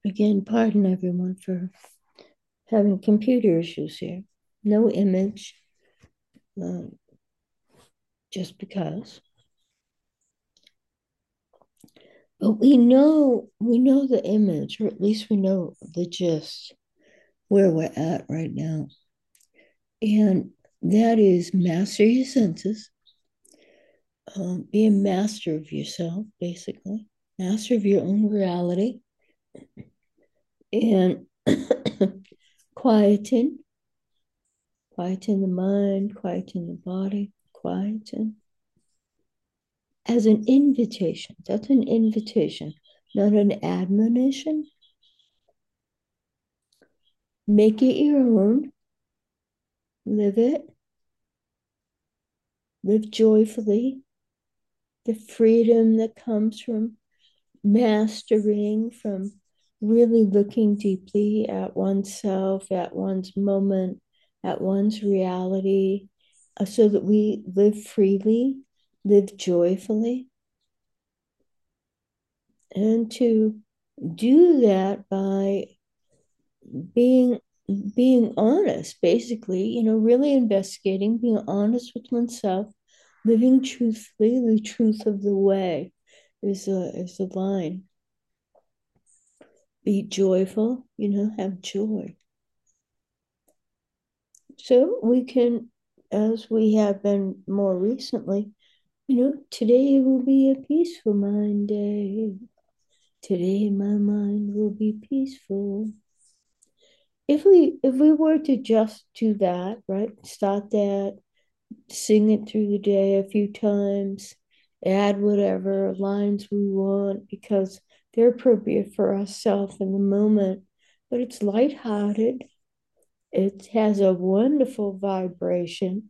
Again, pardon everyone for having computer issues here. No image, uh, just because. But we know the image, or at least we know the gist where we're at right now. And that is master your senses, be a master of yourself, basically, master of your own reality, and quieten, quieten the mind, quieten the body, quieten as an invitation. That's an invitation, not an admonition. Make it your own, live it, live joyfully. The freedom that comes from mastering, from really looking deeply at oneself, at one's moment, at one's reality, so that we live freely, live joyfully. And to do that by being honest, basically, really investigating, being honest with oneself, living truthfully. The truth of the way is the line. Be joyful, have joy. So we can, as we have been more recently, today will be a peaceful mind day. Today my mind will be peaceful. If we were to just do that, right? Start that, sing it through the day a few times, add whatever lines we want because they're appropriate for ourselves in the moment. But it's lighthearted. It has a wonderful vibration.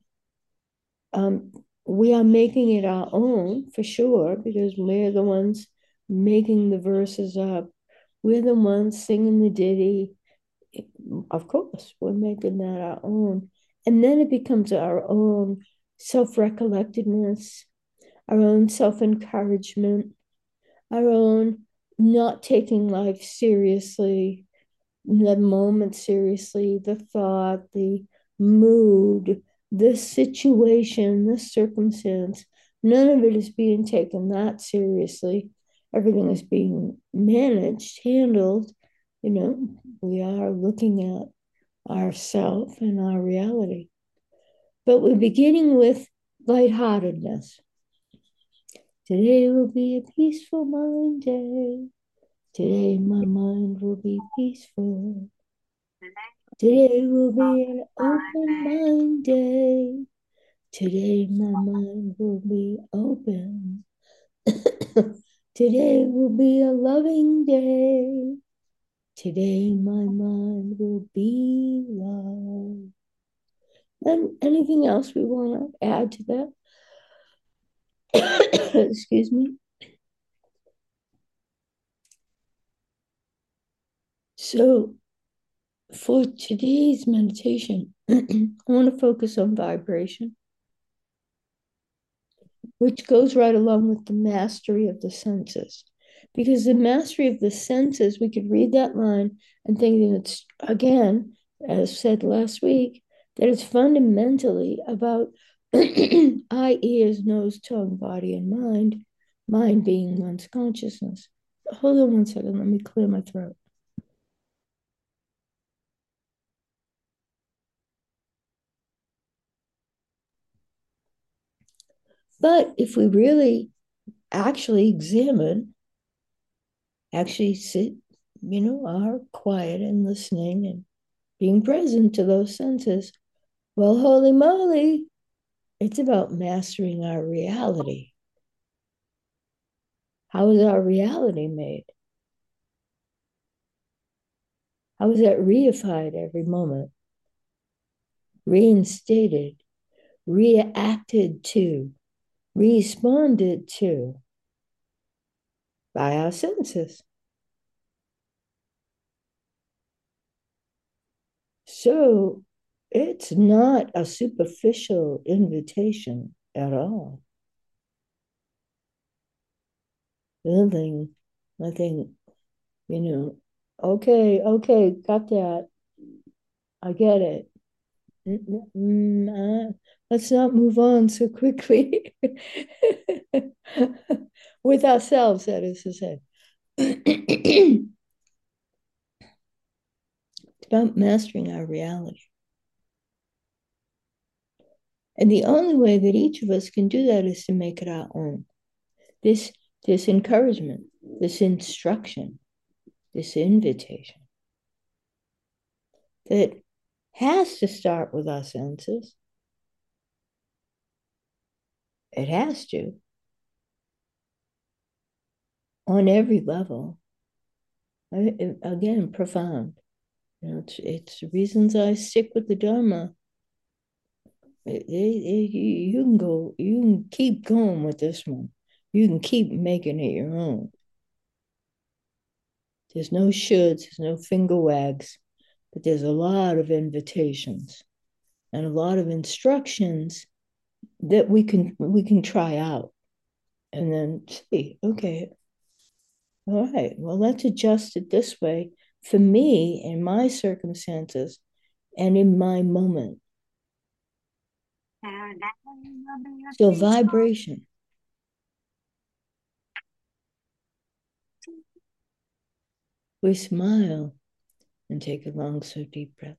We are making it our own for sure because we're the ones making the verses up. We're the ones singing the ditty. Of course, we're making that our own. And then it becomes our own self recollectedness, our own self encouragement, our own not taking life seriously, the moment seriously, the thought, the mood, the situation, the circumstance. None of it is being taken that seriously. Everything is being managed, handled. We are looking at ourself and our reality. But we're beginning with lightheartedness. Today will be a peaceful mind day. Today my mind will be peaceful. Today will be an open mind day. Today my mind will be open. Today will be a loving day. Today my mind will be love. And anything else we want to add to that? Excuse me. So, for today's meditation, I want to focus on vibration, which goes right along with the mastery of the senses. Because the mastery of the senses, we could read that line and think that it's, again, as said last week, that it's fundamentally about eye, ears, nose, tongue, body, and mind being one's consciousness. Hold on one second, let me clear my throat. But if we really actually examine, actually sit, are quiet and listening and being present to those senses, well, holy moly, it's about mastering our reality. How is our reality made? How is that reified every moment, reinstated, reacted to, responded to by our senses? So it's not a superficial invitation at all. Nothing, nothing, you know, Okay, okay, got that. I get it. Let's not move on so quickly. With ourselves, that is to say. It's about mastering our reality. And the only way that each of us can do that is to make it our own. This, this encouragement, this instruction, this invitation that has to start with our senses. It has to, on every level. Again, profound. It's reasons I stick with the Dharma. You can go, you can keep going with this one. You can keep making it your own. There's no shoulds, there's no finger wags, but there's a lot of invitations and a lot of instructions that we can try out and then see, okay, all right, well, let's adjust it this way for me in my circumstances and in my moment. So vibration. We smile and take a long, slow, deep breath.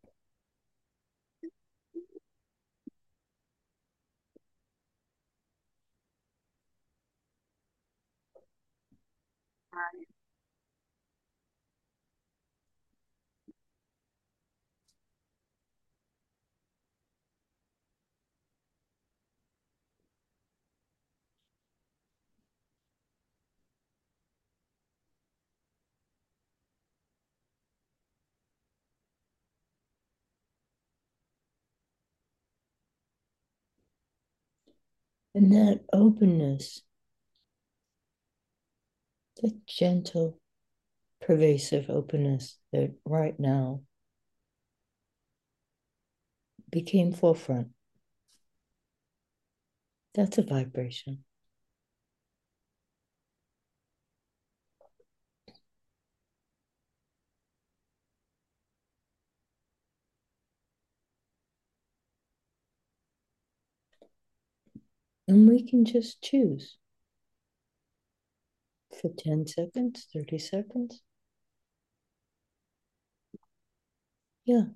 And that openness, that gentle, pervasive openness that right now became forefront, that's a vibration. And we can just choose for 10 seconds, 30 seconds. Yeah.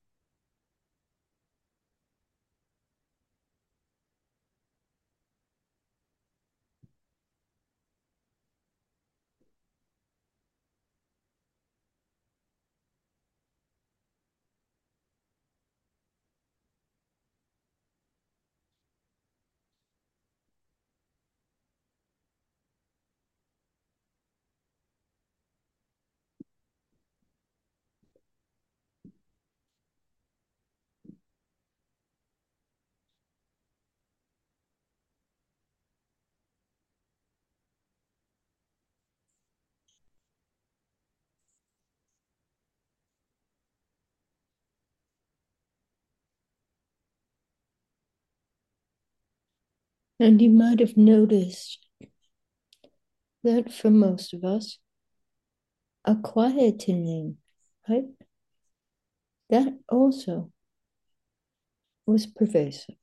And you might have noticed that for most of us, a quietening, right? That also was pervasive.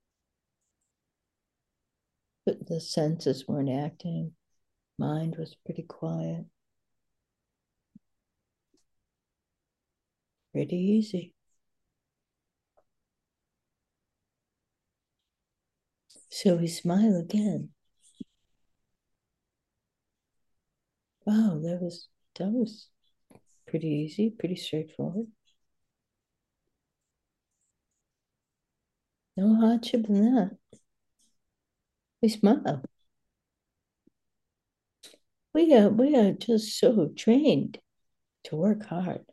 But the senses weren't acting, mind was pretty quiet, pretty easy. So we smile again. Wow, that was pretty easy, pretty straightforward. No hardship in that. We smile. We are just so trained to work hard.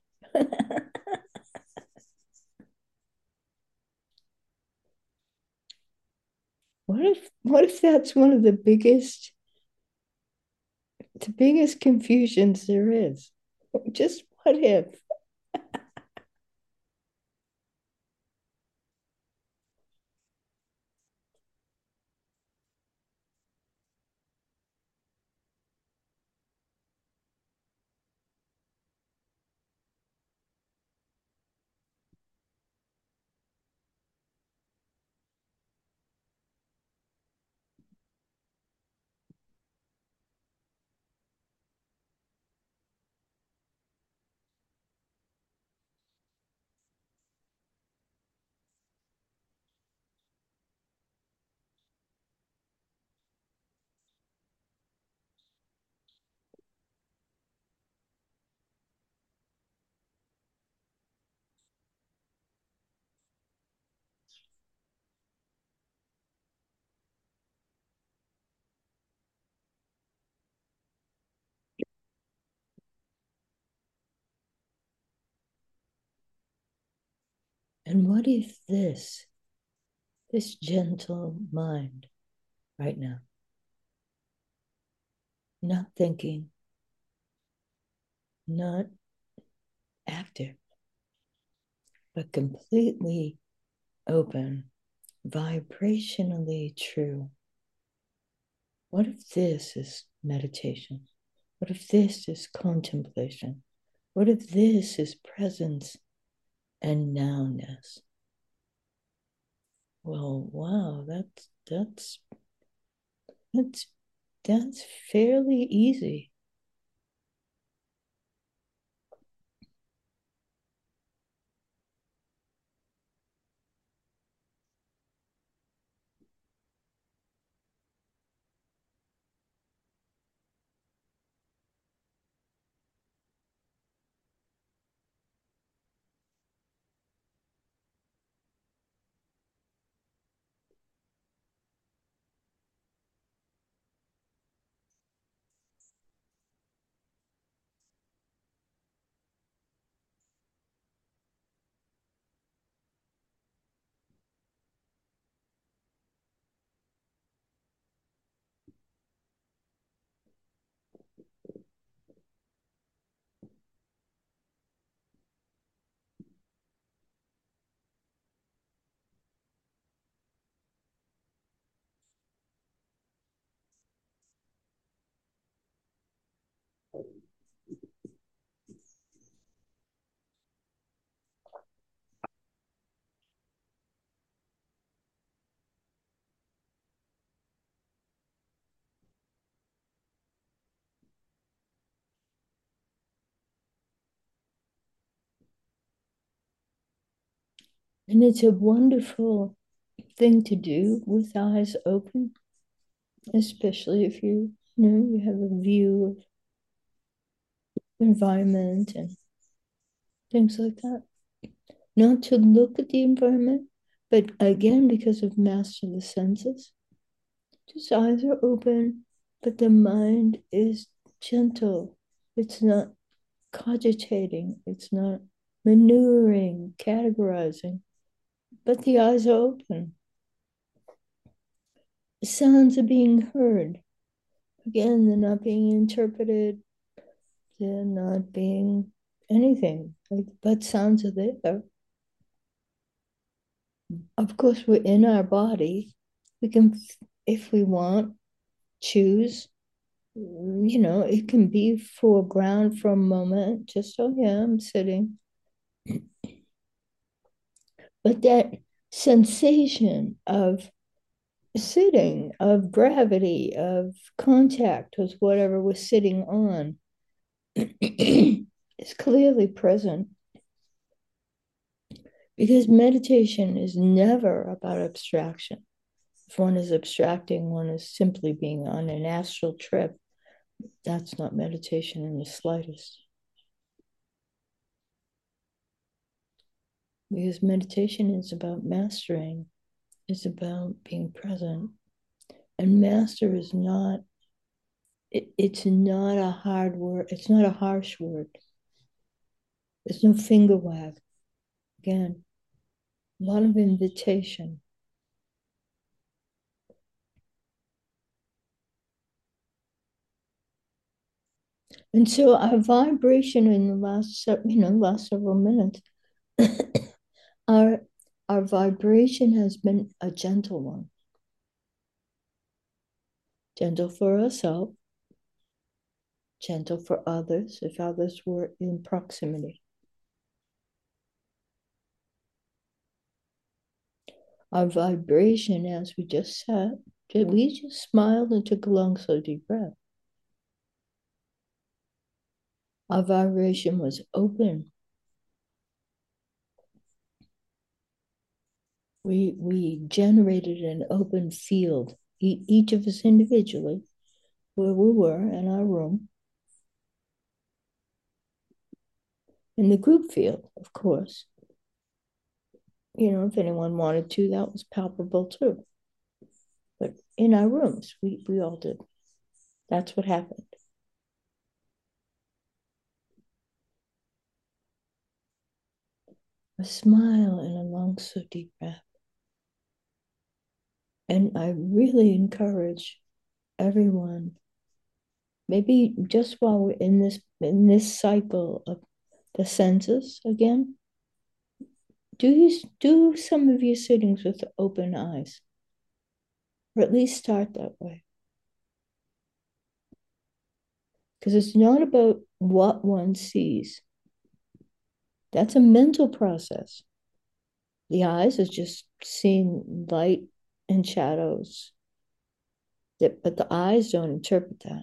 What if that's one of the biggest confusions there is? Just what if? And what if this gentle mind right now, not thinking, not active, but completely open, vibrationally true. What if this is meditation? What if this is contemplation? What if this is presence and nowness? Well, wow, that's that's fairly easy. And it's a wonderful thing to do with eyes open, especially if you have a view of environment and things like that. Not to look at the environment, but again, because of master the senses, just eyes are open, but the mind is gentle. It's not cogitating, it's not maneuvering, categorizing, but the eyes are open. The sounds are being heard. Again, they're not being interpreted, they're not being anything, but sounds are there. Of course, we're in our body. We can, if we want, choose. It can be foreground for a moment, just, oh yeah, I'm sitting. But that sensation of sitting, of gravity, of contact with whatever we're sitting on is clearly present, because meditation is never about abstraction. If one is abstracting, one is simply being on an astral trip. That's not meditation in the slightest. Because meditation is about mastering, it's about being present. And master is not, it's not a hard word, it's not a harsh word. There's no finger wag. Again, a lot of invitation. And so our vibration in the last several minutes, our our vibration has been a gentle one, gentle for ourselves, gentle for others if others were in proximity. Our vibration, as we just sat, we just smiled and took a long, slow, deep breath. Our vibration was open. We generated an open field, each of us individually, where we were in our room. In the group field, of course. If anyone wanted to, that was palpable too. But in our rooms, we all did. That's what happened. a smile and a long, slow, deep breath. And I really encourage everyone, maybe just while we're in this cycle of the senses again, do some of your sittings with open eyes, or at least start that way. Because it's not about what one sees. That's a mental process. The eyes is just seeing light and shadows, but the eyes don't interpret that.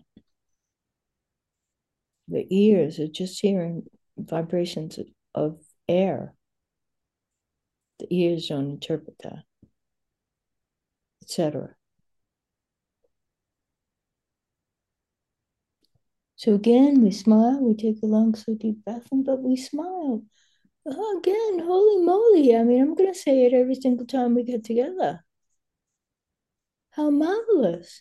The ears are just hearing vibrations of air. The ears don't interpret that, etc. So again, we smile, we take a long, slow, deep breath, but we smile. Oh, again, holy moly. I mean, I'm going to say it every single time we get together. How marvelous.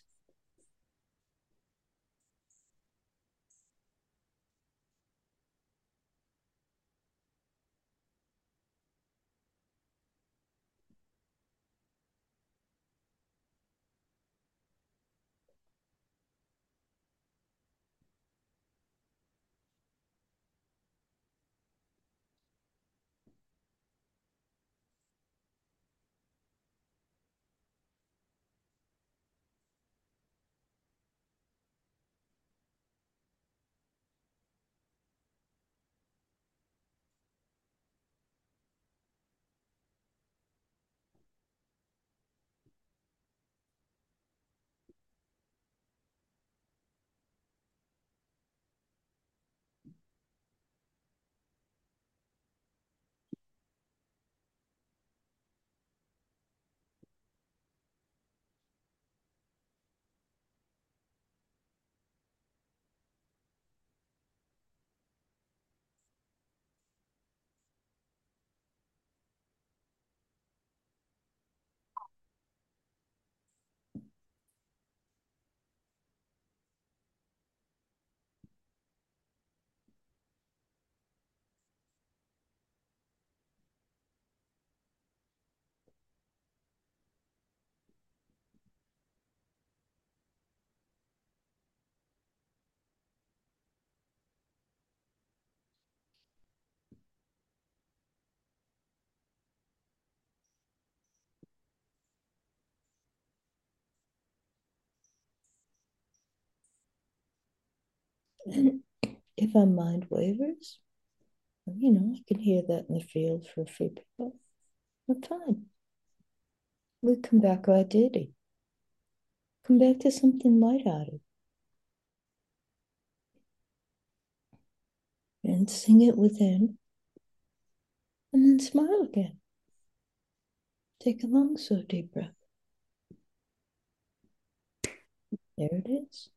And if our mind wavers, I can hear that in the field for a few people. We're fine. We come back to our deity. Come back to something lighthearted and sing it within and then smile again. Take a long, slow, deep breath. There it is.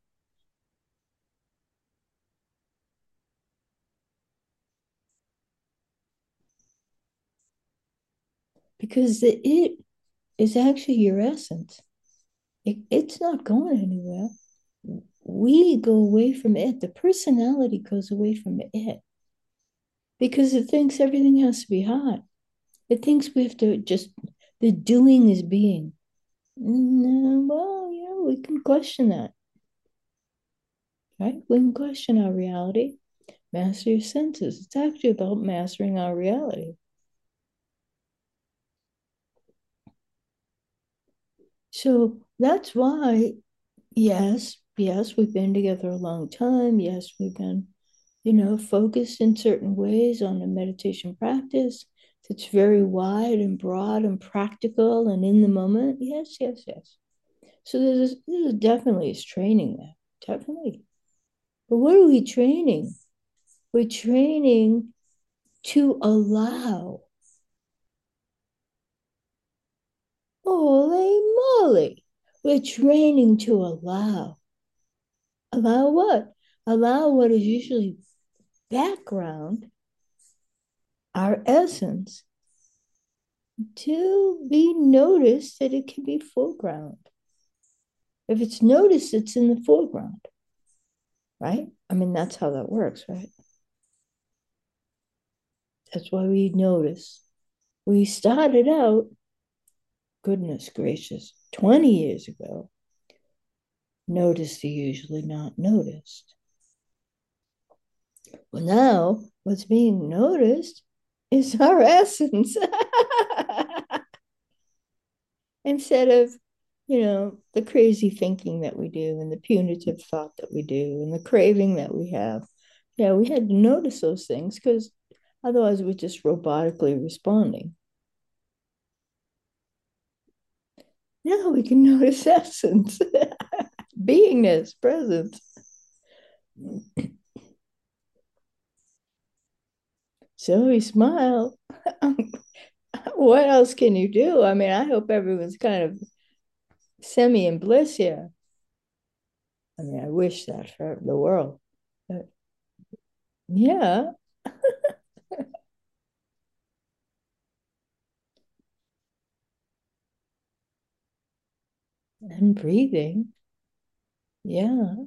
Because the it is actually your essence. It's not going anywhere. We go away from it. The personality goes away from it because it thinks everything has to be hot. It thinks we have to just, the doing is being. No, well, we can question that, right? We can question our reality, master your senses. It's actually about mastering our reality. So that's why, yes, we've been together a long time. Yes, we've been, focused in certain ways on a meditation practice that's very wide and broad and practical and in the moment. Yes, yes, yes. So there's definitely is training there, definitely. But what are we training? We're training to allow. Holy moly. We're training to allow. Allow what? Allow what is usually background, our essence, to be noticed that it can be foreground. If it's noticed, it's in the foreground, right? I mean, that's how that works, right? That's why we notice. We started out, goodness gracious, 20 years ago, noticed the usually not noticed. Well, now what's being noticed is our essence. Instead of, the crazy thinking that we do and the punitive thought that we do and the craving that we have. Yeah, we had to notice those things because otherwise we're just robotically responding. Now we can notice essence, beingness, presence. So we smile. What else can you do? I mean, I hope everyone's kind of semi in bliss here. I mean, I wish that for the world. But yeah, and breathing. Yeah.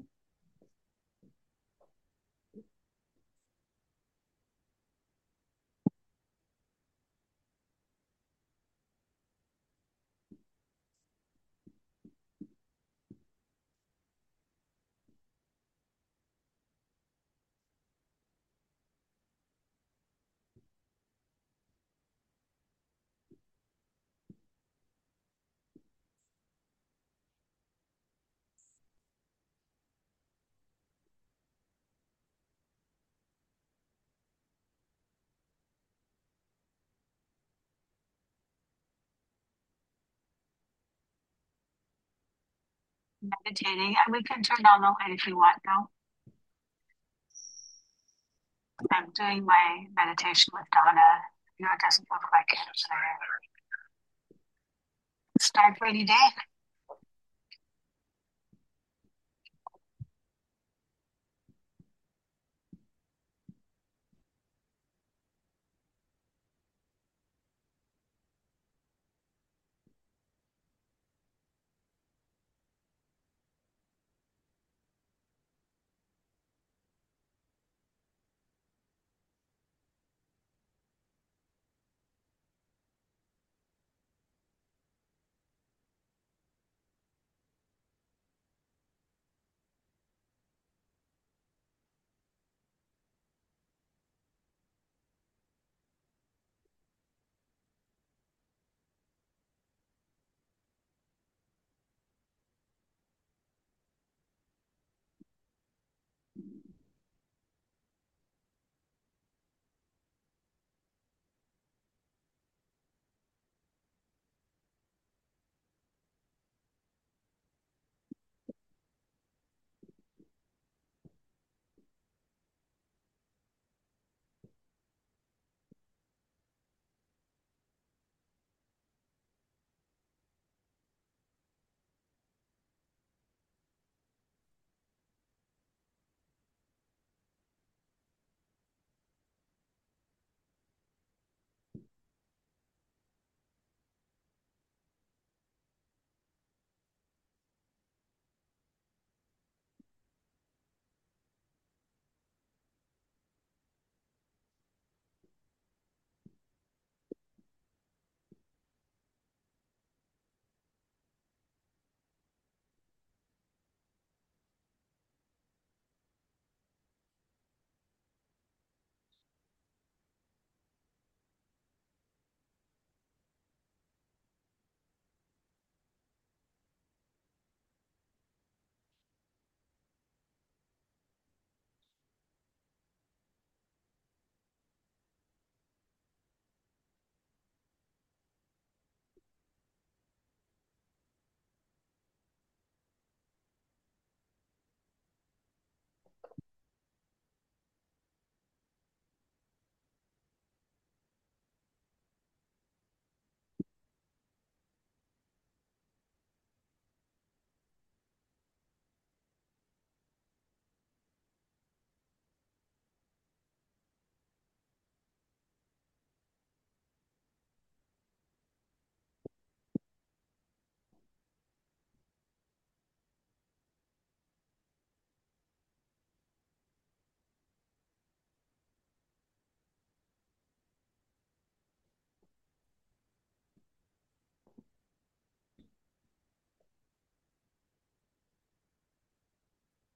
Meditating, and we can turn on the light if you want, though. I'm doing my meditation with Donna. It doesn't look like it. Start rainy day.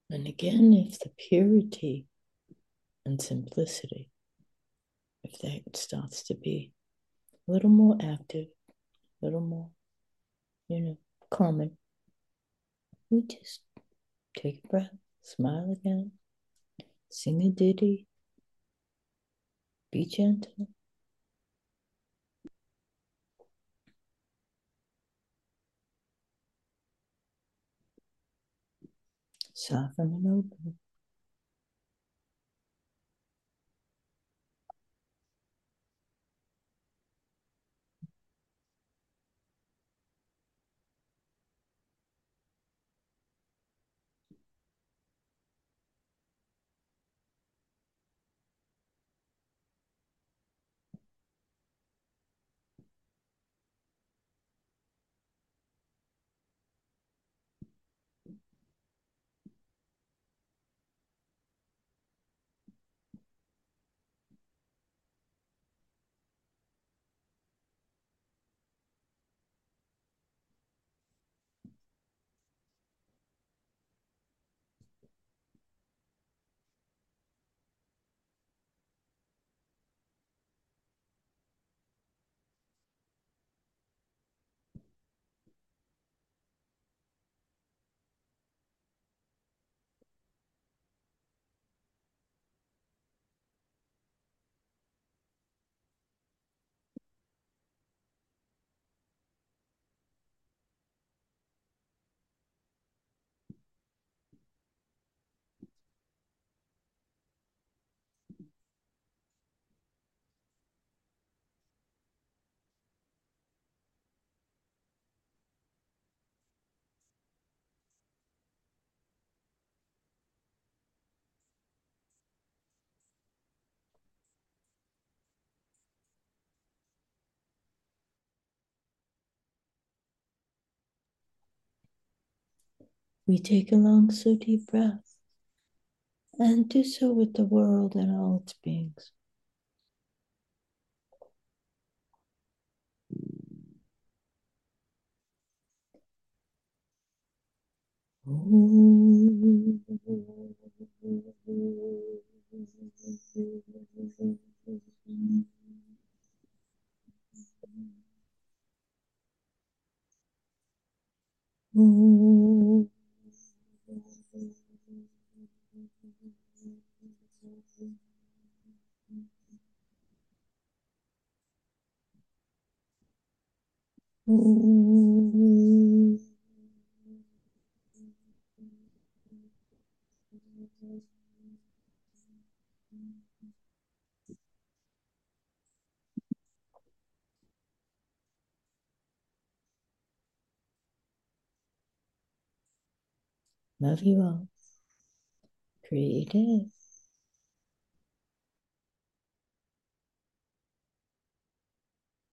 And again, if the purity and simplicity, if that starts to be a little more active, a little more, common, we just take a breath, smile again, sing a ditty, be gentle, soften and open. We take a long, slow, deep breath and do so with the world and all its beings. Love you all. Creative.